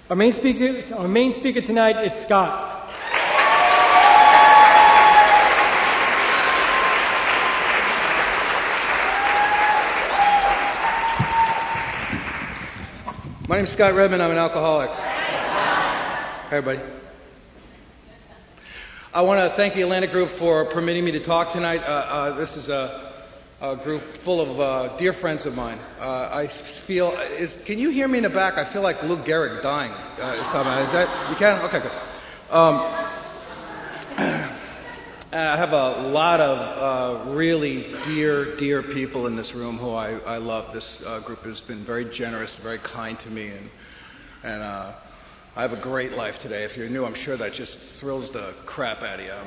Our main speaker tonight is Scott. My name's Scott Redmond. I'm an alcoholic. Hi, everybody. I want to thank the Atlantic Group for permitting me to talk tonight. This is a group full of dear friends of mine. I feel, can you hear me in the back? I feel like Lou Gehrig dying. Is that, you can? Okay, good. I have a lot of really dear people in this room who I love. This group has been very generous, very kind to me, and I have a great life today. If you're new, I'm sure that just thrills the crap out of you.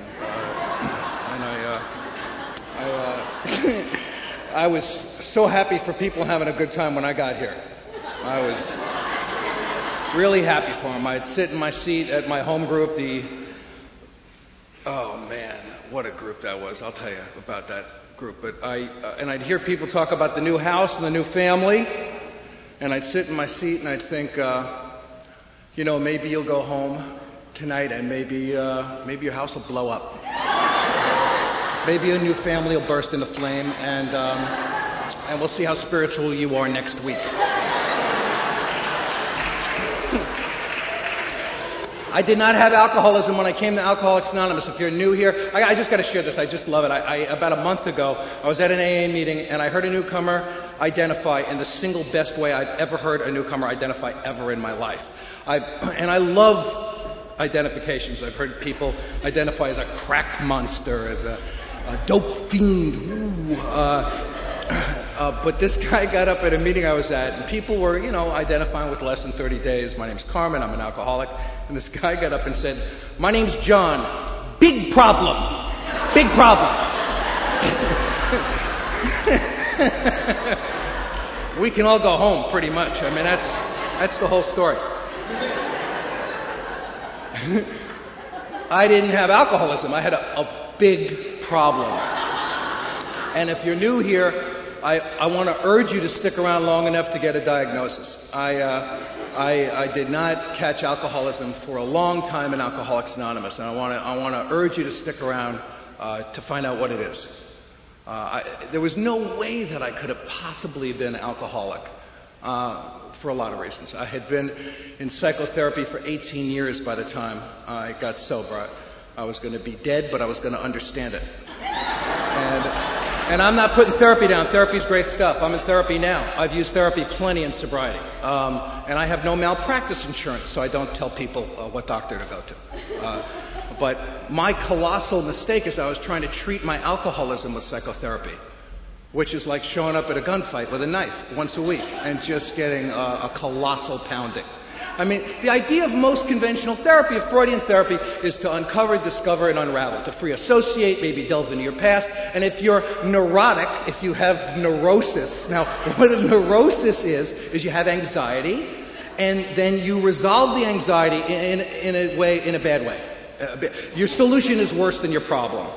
I was so happy for people having a good time when I got here. I was really happy for them. I'd sit in my seat at my home group, oh man, what a group that was. I'll tell you about that group. But and I'd hear people talk about the new house and the new family, and I'd sit in my seat and I'd think, maybe you'll go home tonight and maybe your house will blow up. Maybe a new family will burst into flame, and we'll see how spiritual you are next week. I did not have alcoholism when I came to Alcoholics Anonymous. If you're new here, I just got to share this. I just love it. About a month ago, I was at an AA meeting, and I heard a newcomer identify in the single best way I've ever heard a newcomer identify ever in my life. And I love identifications. I've heard people identify as a crack monster, as a dope fiend. But this guy got up at a meeting I was at, and people were, identifying with less than 30 days. My name's Carmen. I'm an alcoholic. And this guy got up and said, "My name's John. Big problem. Big problem." We can all go home, pretty much. I mean, that's the whole story. I didn't have alcoholism. I had a big problem. And if you're new here, I want to urge you to stick around long enough to get a diagnosis. I did not catch alcoholism for a long time in Alcoholics Anonymous, and I want to urge you to stick around to find out what it is. There was no way that I could have possibly been alcoholic for a lot of reasons. I had been in psychotherapy for 18 years by the time I got sober. I was going to be dead, but I was going to understand it. And I'm not putting therapy down. Therapy's great stuff. I'm in therapy now. I've used therapy plenty in sobriety. And I have no malpractice insurance, so I don't tell people what doctor to go to. But my colossal mistake is I was trying to treat my alcoholism with psychotherapy, which is like showing up at a gunfight with a knife once a week and just getting a colossal pounding. I mean, the idea of most conventional therapy, of Freudian therapy, is to uncover, discover, and unravel, to free associate, maybe delve into your past. And if you're neurotic, if you have neurosis, now what a neurosis is you have anxiety, and then you resolve the anxiety in a bad way. Your solution is worse than your problem.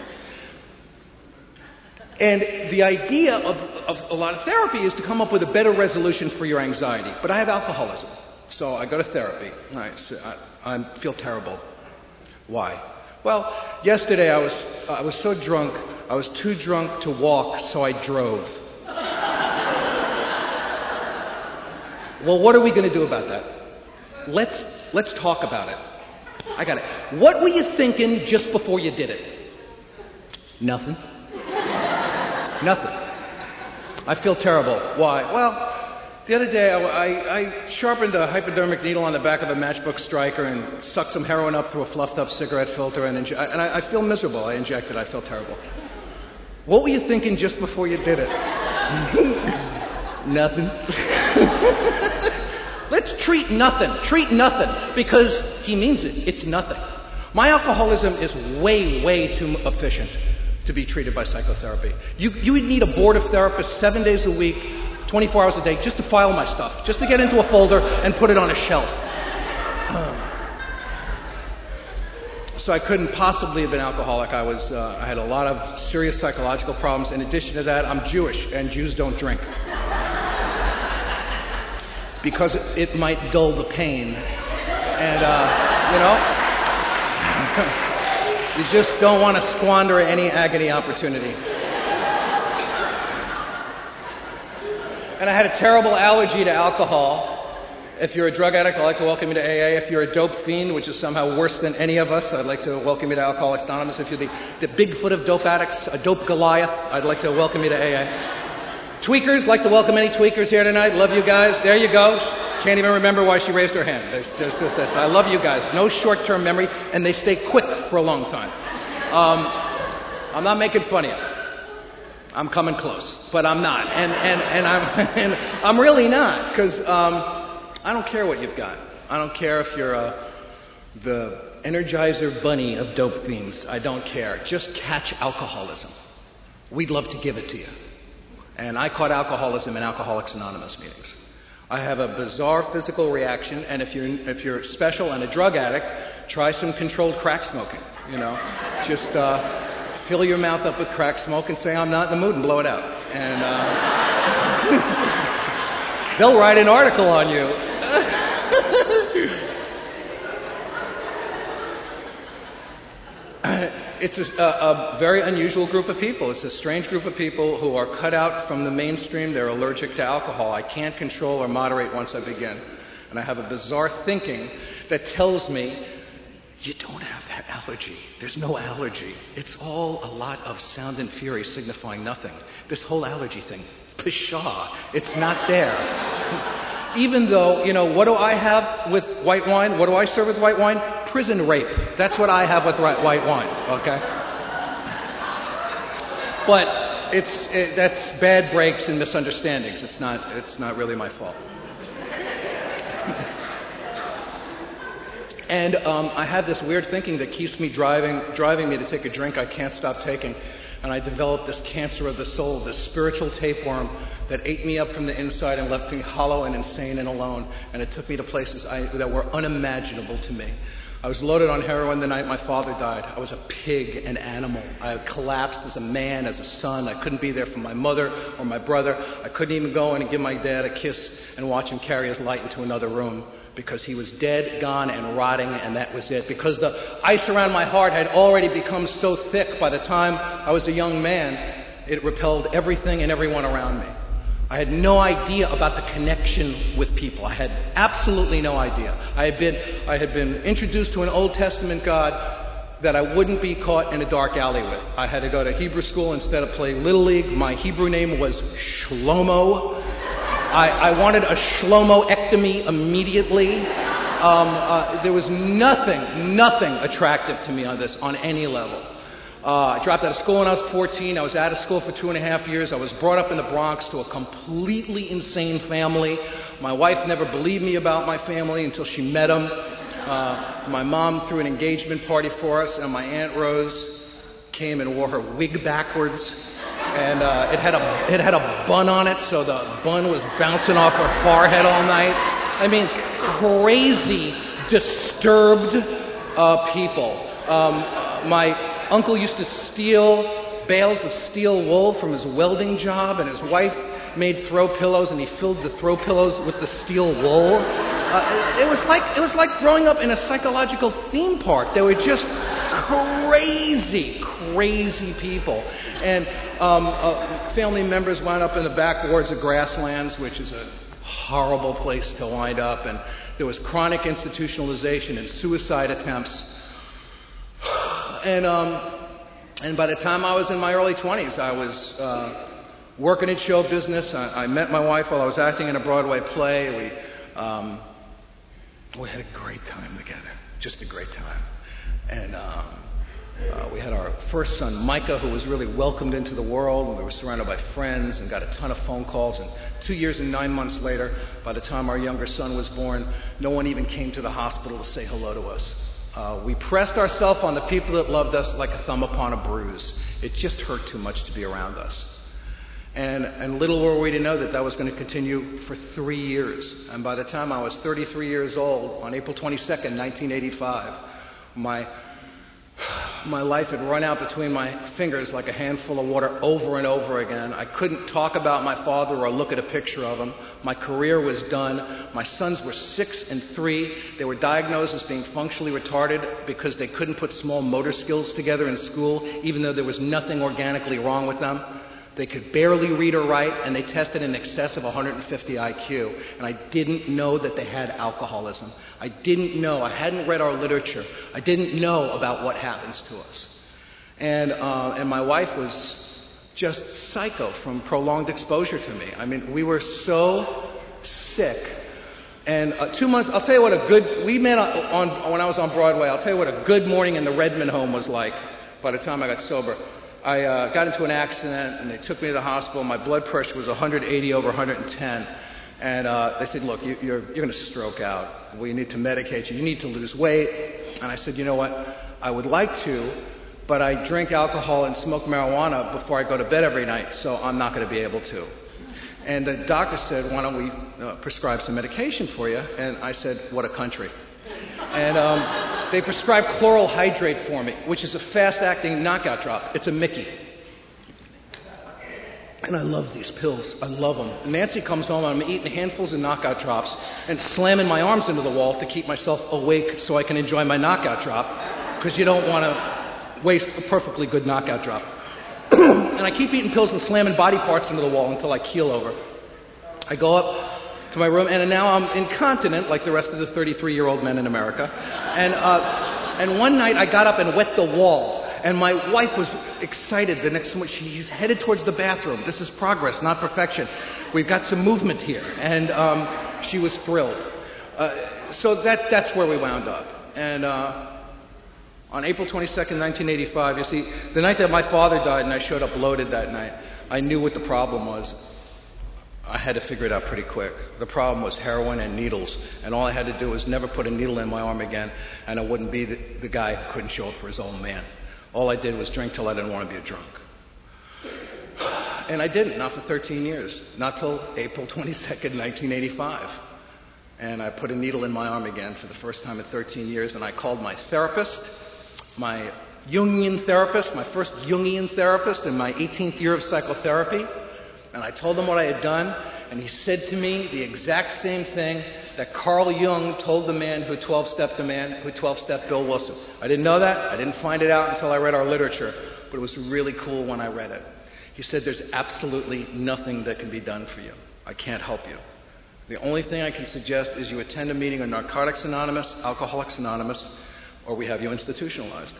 And the idea of a lot of therapy is to come up with a better resolution for your anxiety. But I have alcoholism. So I go to therapy. I feel terrible. Why? Well, yesterday I was so drunk, I was too drunk to walk, so I drove. Well, what are we going to do about that? Let's talk about it. I got it. What were you thinking just before you did it? Nothing. Nothing. I feel terrible. Why? Well, the other day, I sharpened a hypodermic needle on the back of a matchbook striker and sucked some heroin up through a fluffed-up cigarette filter, and I feel miserable. I injected. I feel terrible. What were you thinking just before you did it? Nothing. Let's treat nothing. Treat nothing, because he means it. It's nothing. My alcoholism is way too efficient to be treated by psychotherapy. You would need a board of therapists 7 days a week, 24 hours a day, just to file my stuff, just to get into a folder and put it on a shelf. So I couldn't possibly have been alcoholic. I had a lot of serious psychological problems. In addition to that, I'm Jewish, and Jews don't drink. because it might dull the pain. And, you just don't want to squander any agony opportunity. And I had a terrible allergy to alcohol. If you're a drug addict, I'd like to welcome you to AA. If you're a dope fiend, which is somehow worse than any of us, I'd like to welcome you to Alcoholics Anonymous. If you're the Bigfoot of dope addicts, a dope Goliath, I'd like to welcome you to AA. Tweakers, like to welcome any tweakers here tonight. Love you guys. There you go. Can't even remember why she raised her hand. I love you guys. No short-term memory, and they stay quick for a long time. I'm not making fun of you. I'm coming close, but I'm not, and I'm really not, because I don't care what you've got. I don't care if you're the Energizer Bunny of dope fiends. I don't care. Just catch alcoholism. We'd love to give it to you. And I caught alcoholism in Alcoholics Anonymous meetings. I have a bizarre physical reaction, and if you're special and a drug addict, try some controlled crack smoking. Just fill your mouth up with crack smoke and say, I'm not in the mood, and blow it out. And they'll write an article on you. It's a very unusual group of people. It's a strange group of people who are cut out from the mainstream. They're allergic to alcohol. I can't control or moderate once I begin. And I have a bizarre thinking that tells me, you don't have that allergy. There's no allergy. It's all a lot of sound and fury signifying nothing. This whole allergy thing, pshaw, it's not there. Even though, what do I have with white wine? What do I serve with white wine? Prison rape. That's what I have with white wine, okay? But that's bad breaks and misunderstandings. It's not really my fault. And I have this weird thinking that keeps me driving me to take a drink I can't stop taking. And I developed this cancer of the soul, this spiritual tapeworm that ate me up from the inside and left me hollow and insane and alone. And it took me to places that were unimaginable to me. I was loaded on heroin the night my father died. I was a pig, an animal. I collapsed as a man, as a son. I couldn't be there for my mother or my brother. I couldn't even go in and give my dad a kiss and watch him carry his light into another room, because he was dead, gone, and rotting, and that was it. Because the ice around my heart had already become so thick by the time I was a young man, it repelled everything and everyone around me. I had no idea about the connection with people. I had absolutely no idea. I had been introduced to an Old Testament God that I wouldn't be caught in a dark alley with. I had to go to Hebrew school instead of play Little League. My Hebrew name was Shlomo. I wanted a Shlomo-ectomy immediately. There was nothing attractive to me on any level. I dropped out of school when I was 14. I was out of school for 2.5 years. I was brought up in the Bronx to a completely insane family. My wife never believed me about my family until she met them. My mom threw an engagement party for us, and my Aunt Rose came and wore her wig backwards. And it had a bun on it, so the bun was bouncing off her forehead all night. I mean, crazy, disturbed people. My uncle used to steal bales of steel wool from his welding job, and his wife made throw pillows, and he filled the throw pillows with the steel wool. It was like growing up in a psychological theme park. They were just crazy people. And family members wound up in the back wards of Grasslands, which is a horrible place to wind up. And there was chronic institutionalization and suicide attempts. And by the time I was in my early 20s, I was working in show business. I met my wife while I was acting in a Broadway play. We had a great time together, just a great time. And we had our first son, Micah, who was really welcomed into the world. And we were surrounded by friends and got a ton of phone calls. And 2 years and 9 months later, by the time our younger son was born, no one even came to the hospital to say hello to us. We pressed ourselves on the people that loved us like a thumb upon a bruise. It just hurt too much to be around us. And little were we to know that was going to continue for 3 years. And by the time I was 33 years old, on April 22nd, 1985, my My life had run out between my fingers like a handful of water over and over again. I couldn't talk about my father or look at a picture of him. My career was done. My sons were 6 and 3. They were diagnosed as being functionally retarded because they couldn't put small motor skills together in school, even though there was nothing organically wrong with them. They could barely read or write, and they tested in excess of 150 IQ. And I didn't know that they had alcoholism. I didn't know. I hadn't read our literature. I didn't know about what happens to us. And my wife was just psycho from prolonged exposure to me. I mean, we were so sick. And 2 months, I'll tell you what we met when I was on Broadway, I'll tell you what a good morning in the Redmond home was like by the time I got sober. I got into an accident, and they took me to the hospital. My blood pressure was 180 over 110. And they said, look, you're going to stroke out. We need to medicate you. You need to lose weight. And I said, you know what? I would like to, but I drink alcohol and smoke marijuana before I go to bed every night, so I'm not going to be able to. And the doctor said, why don't we prescribe some medication for you? And I said, what a country. And they prescribed chloral hydrate for me, which is a fast-acting knockout drop. It's a Mickey. And I love these pills. I love them. Nancy comes home, and I'm eating handfuls of knockout drops and slamming my arms into the wall to keep myself awake so I can enjoy my knockout drop, because you don't want to waste a perfectly good knockout drop. And I keep eating pills and slamming body parts into the wall until I keel over. I go up to my room, and now I'm incontinent like the rest of the 33-year-old men in America. And one night I got up and wet the wall, and my wife was excited. The next moment she's headed towards the bathroom. This is progress, not perfection. We've got some movement here, and she was thrilled. So that's where we wound up. And on April 22nd, 1985, you see, the night that my father died and I showed up loaded that night, I knew what the problem was. I had to figure it out pretty quick. The problem was heroin and needles, and all I had to do was never put a needle in my arm again, and I wouldn't be the guy who couldn't show up for his own man. All I did was drink till I didn't want to be a drunk. And I didn't, not for 13 years, not till April 22nd, 1985. And I put a needle in my arm again for the first time in 13 years, and I called my therapist, my Jungian therapist, my first Jungian therapist in my 18th year of psychotherapy. And I told him what I had done, and he said to me the exact same thing that Carl Jung told the man who 12-stepped Bill Wilson. I didn't know that. I didn't find it out until I read our literature, but it was really cool when I read it. He said, there's absolutely nothing that can be done for you. I can't help you. The only thing I can suggest is you attend a meeting of Narcotics Anonymous, Alcoholics Anonymous, or we have you institutionalized.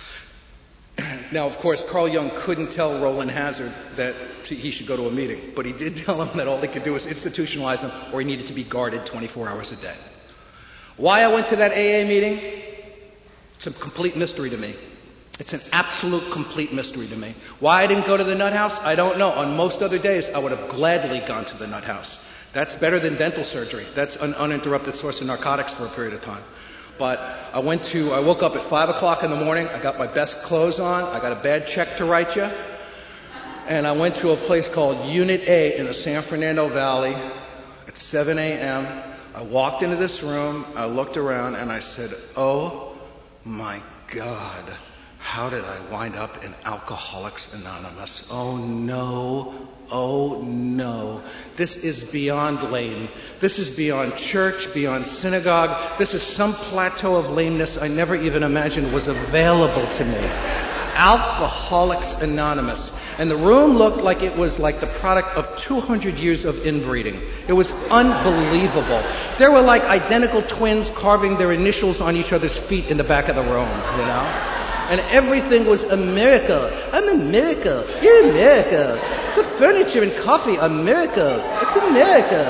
Now, of course, Carl Jung couldn't tell Roland Hazard that he should go to a meeting, but he did tell him that all he could do was institutionalize him, or he needed to be guarded 24 hours a day. Why I went to that AA meeting? It's a complete mystery to me. It's an absolute complete mystery to me. Why I didn't go to the nut house? I don't know. On most other days, I would have gladly gone to the nut house. That's better than dental surgery. That's an uninterrupted source of narcotics for a period of time. But I woke up at 5 o'clock in the morning. I got my best clothes on. I got a bad check to write you. And I went to a place called Unit A in the San Fernando Valley at 7 a.m. I walked into this room. I looked around and I said, oh my God, how did I wind up in Alcoholics Anonymous? Oh no. Oh no. This is beyond lame. This is beyond church, beyond synagogue. This is some plateau of lameness I never even imagined was available to me. Alcoholics Anonymous. And the room looked like it was like the product of 200 years of inbreeding. It was unbelievable. There were like identical twins carving their initials on each other's feet in the back of the room, you know? And everything was America. I'm America. You're America. The furniture and coffee are miracles. It's America.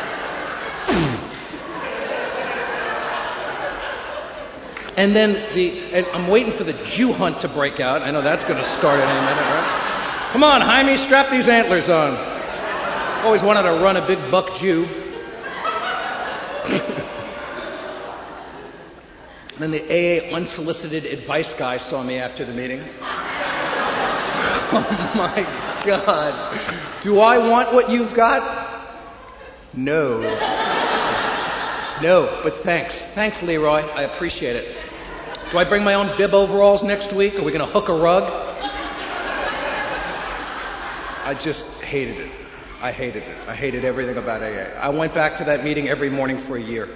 And then and I'm waiting for the Jew hunt to break out. I know that's going to start in a minute, right? Come on, Jaime, strap these antlers on. Always wanted to run a big buck Jew. Then the AA unsolicited advice guy saw me after the meeting. Oh my God. Do I want what you've got? No. No, but thanks. Thanks, Leroy. I appreciate it. Do I bring my own bib overalls next week? Are we going to hook a rug? I just hated it. I hated it. I hated everything about AA. I went back to that meeting every morning for a year.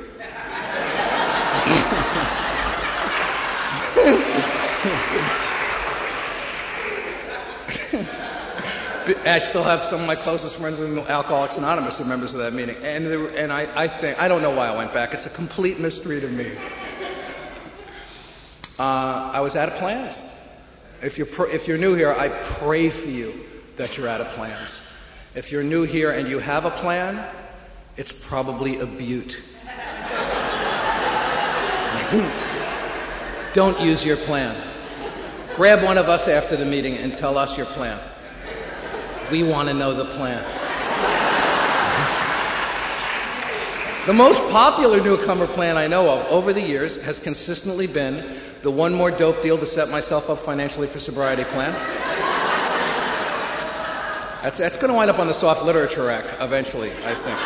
I still have some of my closest friends in Alcoholics Anonymous who are members of that meeting. And I don't know why I went back. It's a complete mystery to me. I was out of plans. If you're new here, I pray for you that you're out of plans. If you're new here and you have a plan, it's probably a beaut. Don't use your plan. Grab one of us after the meeting and tell us your plan. We want to know the plan. The most popular newcomer plan I know of over the years has consistently been the one more dope deal to set myself up financially for sobriety plan. That's going to wind up on the soft literature rack eventually, I think.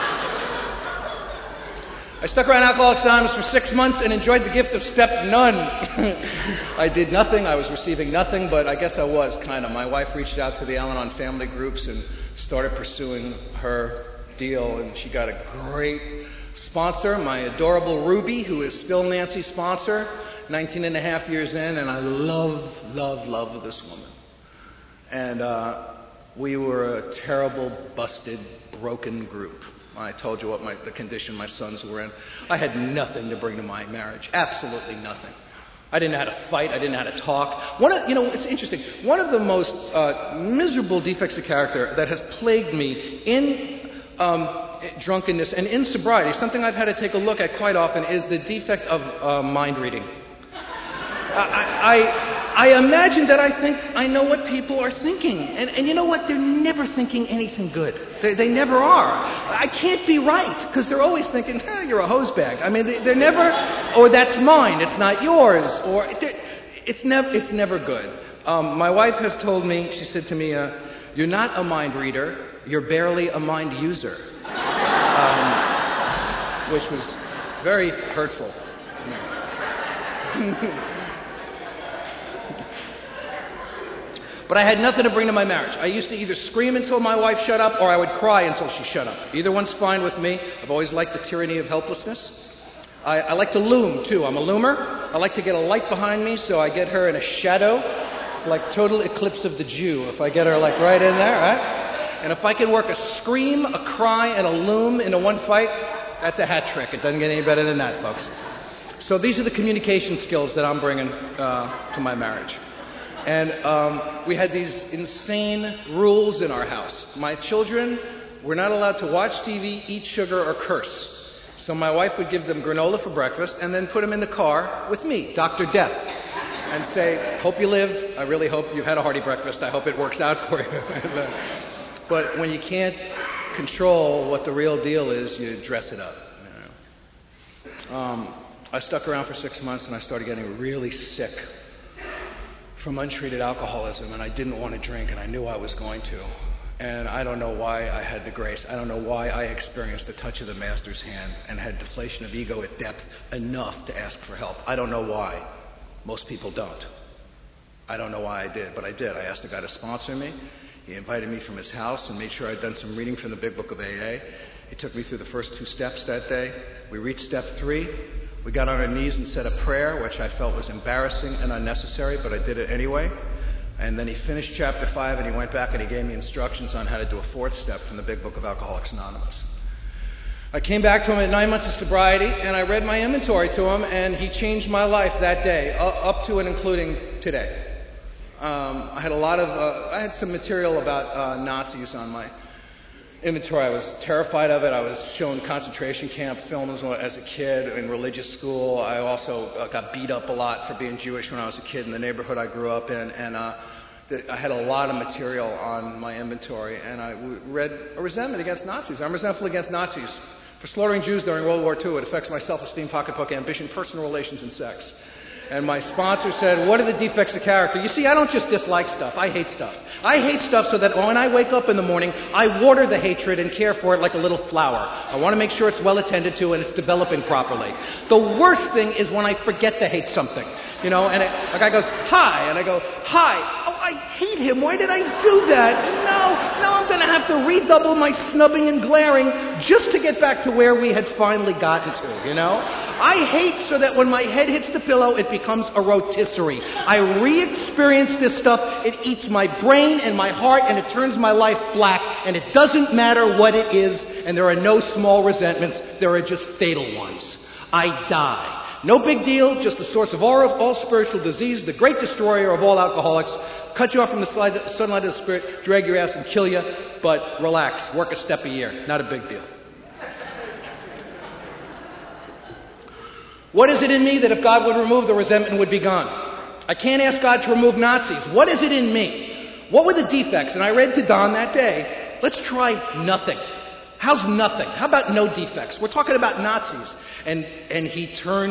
I stuck around Alcoholics Anonymous for 6 months and enjoyed the gift of step none. I did nothing. I was receiving nothing, but I guess I was, kind of. My wife reached out to the Al-Anon family groups and started pursuing her deal, and she got a great sponsor, my adorable Ruby, who is still Nancy's sponsor, 19 and a half years in, and I love this woman. And we were a terrible, busted, broken group. I told you what the condition my sons were in. I had nothing to bring to my marriage. Absolutely nothing. I didn't know how to fight. I didn't know how to talk. It's interesting. One of the most miserable defects of character that has plagued me in drunkenness and in sobriety, something I've had to take a look at quite often, is the defect of mind reading. I imagine that I think I know what people are thinking. And you know what? They're never thinking anything good. They never are. I can't be right, because they're always thinking, you're a hose bag. I mean, they're never, or that's mine, it's not yours, or it's never good. My wife has told me, she said to me, you're not a mind reader, you're barely a mind user. Which was very hurtful. But I had nothing to bring to my marriage. I used to either scream until my wife shut up, or I would cry until she shut up. Either one's fine with me. I've always liked the tyranny of helplessness. I like to loom, too. I'm a loomer. I like to get a light behind me, so I get her in a shadow. It's like total eclipse of the Jew, if I get her like right in there, right? And if I can work a scream, a cry, and a loom into one fight, that's a hat trick. It doesn't get any better than that, folks. So these are the communication skills that I'm bringing to my marriage. And we had these insane rules in our house. My children were not allowed to watch TV, eat sugar, or curse. So my wife would give them granola for breakfast and then put them in the car with me, Dr. Death, and say, hope you live. I really hope you've had a hearty breakfast. I hope it works out for you. But when you can't control what the real deal is, you dress it up. You know? I stuck around for 6 months and I started getting really sick from untreated alcoholism, and I didn't want to drink, and I knew I was going to. And I don't know why I had the grace. I don't know why I experienced the touch of the Master's hand and had deflation of ego at depth enough to ask for help. I don't know why. Most people don't. I don't know why I did, but I did. I asked a guy to sponsor me. He invited me from his house and made sure I'd done some reading from the Big Book of AA. He took me through the first 2 steps that day. We reached step 3. We got on our knees and said a prayer, which I felt was embarrassing and unnecessary, but I did it anyway. And then he finished chapter 5, and he went back and he gave me instructions on how to do a 4th step from the Big Book of Alcoholics Anonymous. I came back to him at 9 months of sobriety, and I read my inventory to him, and he changed my life that day, up to and including today. I had some material about Nazis on my inventory. I was terrified of it. I was shown concentration camp films as a kid in religious school. I also got beat up a lot for being Jewish when I was a kid in the neighborhood I grew up in. And I had a lot of material on my inventory. And I read a resentment against Nazis. I'm resentful against Nazis for slaughtering Jews during World War II. It affects my self-esteem, pocketbook, ambition, personal relations, and sex. And my sponsor said, what are the defects of character? You see, I don't just dislike stuff. I hate stuff. I hate stuff so that when I wake up in the morning, I water the hatred and care for it like a little flower. I want to make sure it's well attended to and it's developing properly. The worst thing is when I forget to hate something. You know, and a guy goes, hi, and I go, hi. Oh, I hate him. Why did I do that? No, I'm going to have to redouble my snubbing and glaring just to get back to where we had finally gotten to, you know? I hate so that when my head hits the pillow, it becomes a rotisserie. I re-experience this stuff. It eats my brain and my heart, and it turns my life black, and it doesn't matter what it is, and there are no small resentments. There are just fatal ones. I die. No big deal, just the source of all spiritual disease, the great destroyer of all alcoholics. Cut you off from the sunlight of the spirit, drag your ass and kill you, but relax, work a step a year. Not a big deal. What is it in me that if God would remove, the resentment would be gone? I can't ask God to remove Nazis. What is it in me? What were the defects? And I read to Don that day, let's try nothing. How's nothing? How about no defects? We're talking about Nazis. And he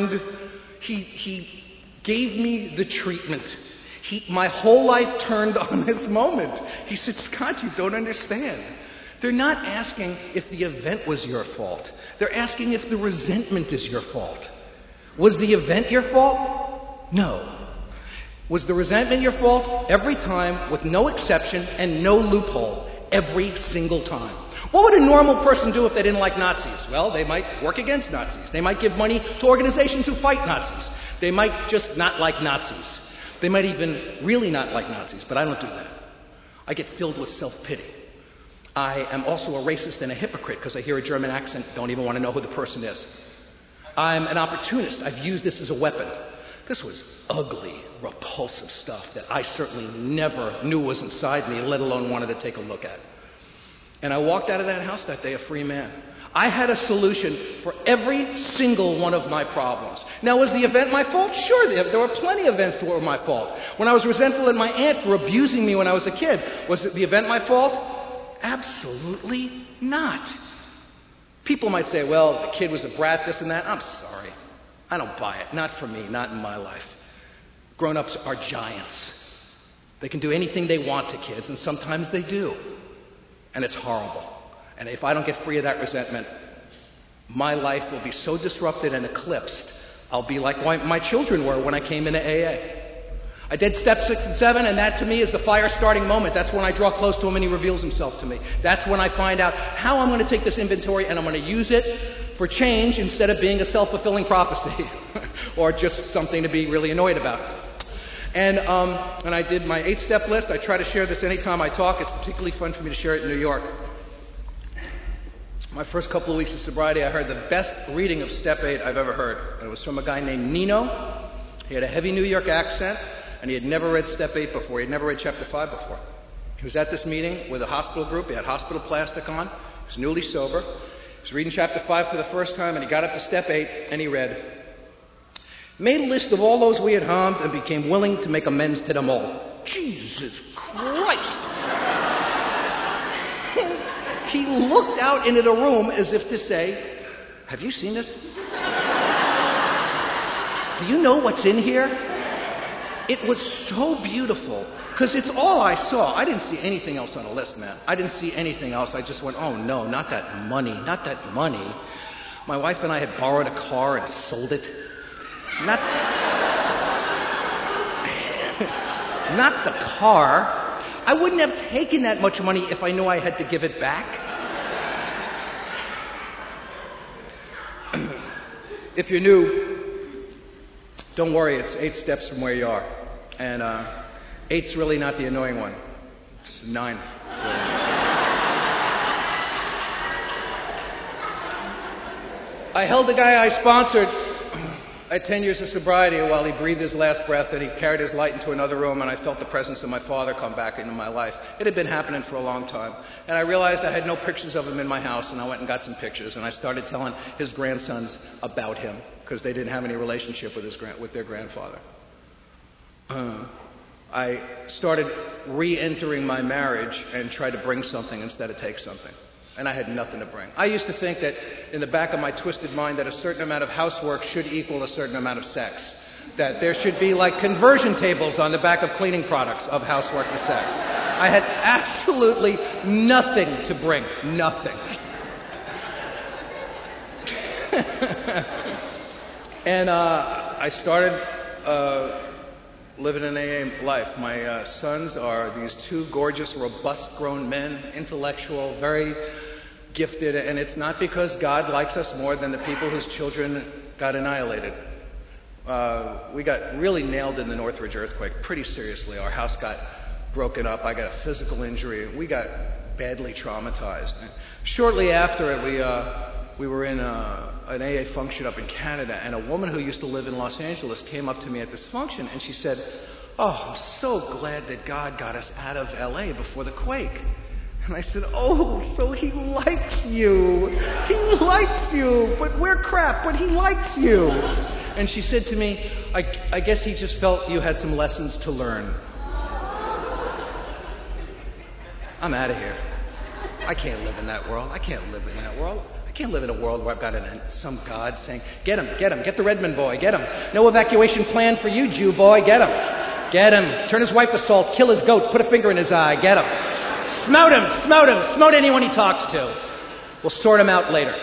gave me the treatment. My whole life turned on this moment. He said, Scott, you don't understand. They're not asking if the event was your fault. They're asking if the resentment is your fault. Was the event your fault? No. Was the resentment your fault? Every time, with no exception and no loophole. Every single time. What would a normal person do if they didn't like Nazis? Well, they might work against Nazis. They might give money to organizations who fight Nazis. They might just not like Nazis. They might even really not like Nazis, but I don't do that. I get filled with self-pity. I am also a racist and a hypocrite because I hear a German accent, don't even want to know who the person is. I'm an opportunist. I've used this as a weapon. This was ugly, repulsive stuff that I certainly never knew was inside me, let alone wanted to take a look at. And I walked out of that house that day a free man. I had a solution for every single one of my problems. Now, was the event my fault? Sure, there were plenty of events that were my fault. When I was resentful at my aunt for abusing me when I was a kid, was the event my fault? Absolutely not. People might say, well, the kid was a brat, this and that. I'm sorry. I don't buy it. Not for me, not in my life. Grown-ups are giants. They can do anything they want to kids, and sometimes they do. And it's horrible. And if I don't get free of that resentment, my life will be so disrupted and eclipsed, I'll be like my children were when I came into AA. I did step 6 and 7, and that to me is the fire starting moment. That's when I draw close to him and he reveals himself to me. That's when I find out how I'm going to take this inventory and I'm going to use it for change instead of being a self-fulfilling prophecy or just something to be really annoyed about. And I did my 8-step list. I try to share this anytime I talk. It's particularly fun for me to share it in New York. My first couple of weeks of sobriety, I heard the best reading of Step 8 I've ever heard. And it was from a guy named Nino. He had a heavy New York accent, and he had never read Step 8 before. He had never read Chapter 5 before. He was at this meeting with a hospital group. He had hospital plastic on. He was newly sober. He was reading Chapter 5 for the first time, and he got up to Step 8, and he read, made a list of all those we had harmed and became willing to make amends to them all. Jesus Christ! He looked out into the room as if to say, have you seen this? Do you know what's in here? It was so beautiful because it's all I saw. I didn't see anything else on the list, man. I didn't see anything else. I just went, oh no, not that money, not that money. My wife and I had borrowed a car and sold it. Not the car. I wouldn't have taken that much money if I knew I had to give it back. If you're new, don't worry, it's 8 steps from where you are. And 8's really not the annoying one. It's 9. I held the guy I sponsored at 10 years of sobriety while he breathed his last breath and he carried his light into another room, and I felt the presence of my father come back into my life. It had been happening for a long time. And I realized I had no pictures of him in my house, and I went and got some pictures, and I started telling his grandsons about him because they didn't have any relationship with their grandfather. I started re-entering my marriage and tried to bring something instead of take something. And I had nothing to bring. I used to think that in the back of my twisted mind that a certain amount of housework should equal a certain amount of sex. that there should be like conversion tables on the back of cleaning products of housework to sex. I had absolutely nothing to bring. Nothing. And I started living an AA life. My sons are these two gorgeous, robust grown men, intellectual, very gifted, and it's not because God likes us more than the people whose children got annihilated. We got really nailed in the Northridge earthquake pretty seriously. Our house got broken up. I got a physical injury. We got badly traumatized. Shortly after it, we were in an AA function up in Canada, and a woman who used to live in Los Angeles came up to me at this function, and she said, "Oh, I'm so glad that God got us out of LA before the quake." And I said, "Oh, so he likes you. He likes you, but we're crap, but he likes you." And she said to me, I guess he just felt you had some lessons to learn." I'm out of here. I can't live in that world. I can't live in that world. I can't live in a world where I've got some God saying, get him, get the Redmond boy, get him. No evacuation plan for you, Jew boy, get him. Get him. Turn his wife to salt, kill his goat, put a finger in his eye, get him. Smote him, smote anyone he talks to. We'll sort him out later.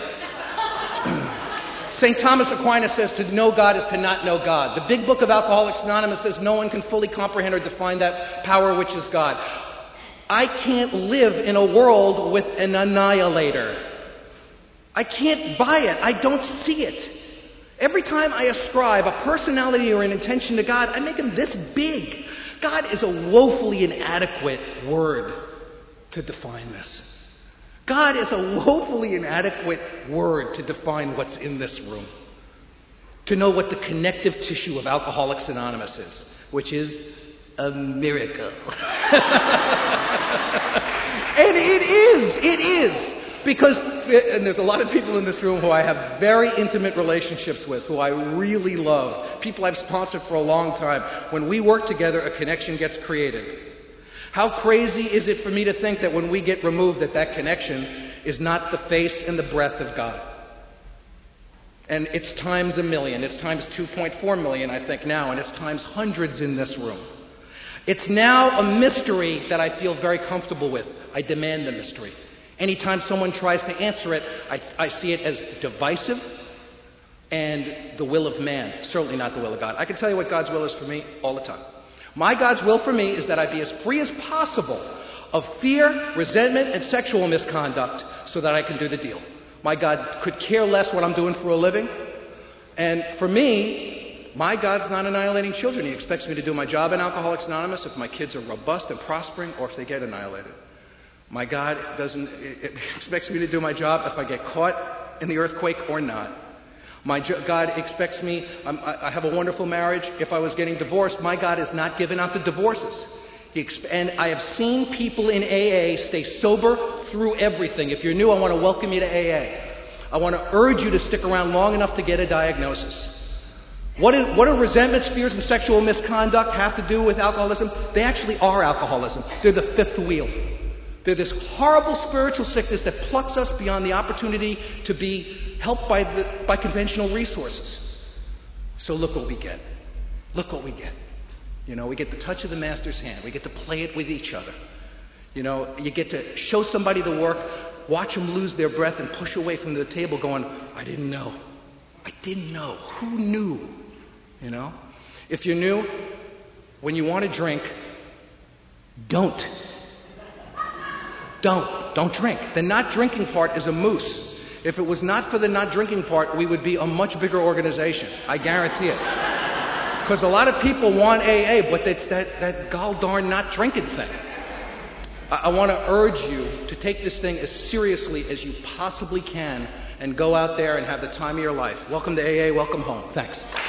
St. Thomas Aquinas says to know God is to not know God. The big book of Alcoholics Anonymous says no one can fully comprehend or define that power which is God. I can't live in a world with an annihilator. I can't buy it. I don't see it. Every time I ascribe a personality or an intention to God, I make him this big. God is a woefully inadequate word to define this. God is a woefully inadequate word to define what's in this room. To know what the connective tissue of Alcoholics Anonymous is, which is a miracle. And it is. Because, and there's a lot of people in this room who I have very intimate relationships with, who I really love, people I've sponsored for a long time. When we work together, a connection gets created. How crazy is it for me to think that when we get removed, that connection is not the face and the breath of God? And it's times a million. It's times 2.4 million, I think, now, and it's times hundreds in this room. It's now a mystery that I feel very comfortable with. I demand the mystery. Anytime someone tries to answer it, I see it as divisive and the will of man, certainly not the will of God. I can tell you what God's will is for me all the time. My God's will for me is that I be as free as possible of fear, resentment, and sexual misconduct so that I can do the deal. My God could care less what I'm doing for a living. And for me, my God's not annihilating children. He expects me to do my job in Alcoholics Anonymous if my kids are robust and prospering or if they get annihilated. My God expects me to do my job if I get caught in the earthquake or not. God expects me, I have a wonderful marriage. If I was getting divorced, my God is not giving out the divorces. And I have seen people in AA stay sober through everything. If you're new, I want to welcome you to AA. I want to urge you to stick around long enough to get a diagnosis. What do resentments, fears, and sexual misconduct have to do with alcoholism? They actually are alcoholism. They're the fifth wheel. They're this horrible spiritual sickness that plucks us beyond the opportunity to be helped by conventional resources. So look what we get. Look what we get. You know, we get the touch of the Master's hand. We get to play it with each other. You know, you get to show somebody the work, watch them lose their breath and push away from the table going, I didn't know. I didn't know. Who knew? You know? If you're new, when you want to drink, don't drink. The not drinking part is a moose. If it was not for the not drinking part, we would be a much bigger organization. I guarantee it. Because a lot of people want AA, but it's that gall darn not drinking thing. I want to urge you to take this thing as seriously as you possibly can and go out there and have the time of your life. Welcome to AA. Welcome home. Thanks.